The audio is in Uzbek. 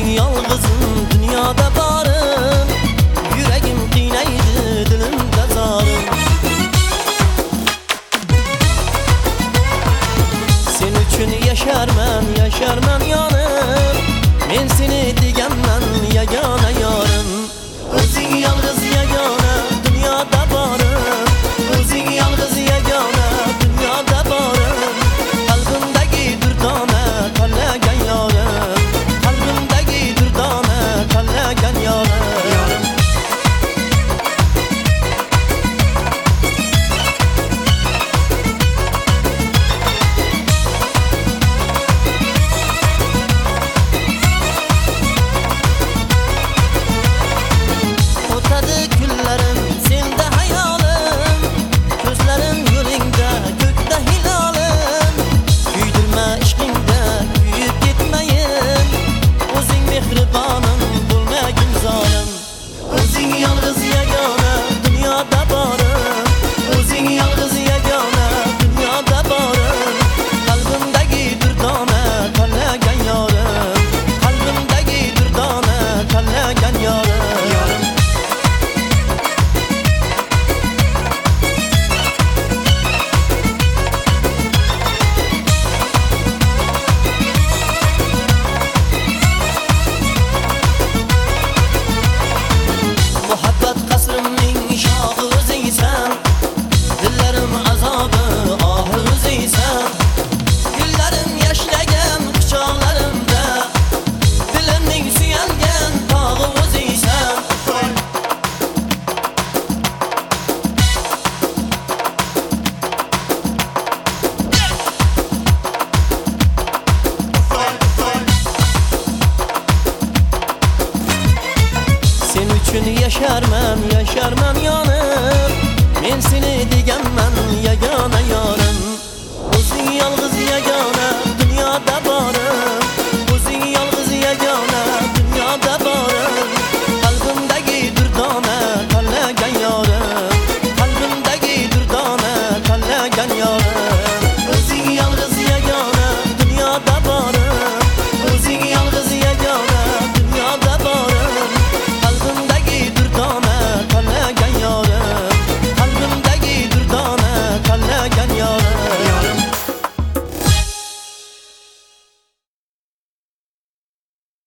O'zing yolg'izim dunyoda borim, yuragim qiynaydi dilimda zorim. Sen uchun yasharman yonim, men seni deganman yagona yorim. O'zing yolg'iz yagona dunyoda borim, o'zing yolg'iz yagona dunyoda borim. Qalbimdagi durdona tanlagan yorim, qalbimdagi durdona tanlagan yorim. O'tadi kunlarim senda hayolim, ko'zlarim yo'lingda ko'kda hilolim. Kuydirma ishqingda kuyib ketmayin, o'zing mehribonim bo'lmagin zolim. O'zing yolg'iz yagona dunyoda borim, o'zing yolg'iz yagona dunyoda borim. Qalbimdagi durdona tanlagan yorim, qalbimdagi durdona tanlagan yorim. Muhabbat qasrimning shohi o'zingsan, dillarim azobi ohi o'zingsan. Gullarim yashlagan quchoqlarimda, dilimning suyangan tog'i o'zingsan. Sen uchun yasharman yonim, men seni deganman yagona yorim. O'zing yolg'iz